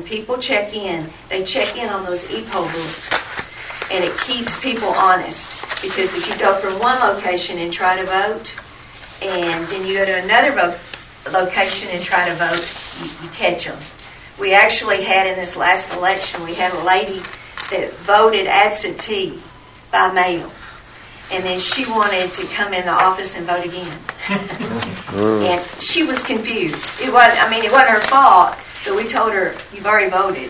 people check in, they check in on those e-poll books. And it keeps people honest. Because if you go from one location and try to vote, and then you go to another location and try to vote, you catch them. We actually had in this last election, we had a lady that voted absentee by mail. And then she wanted to come in the office and vote again. And she was confused. It wasn't her fault, but we told her, you've already voted.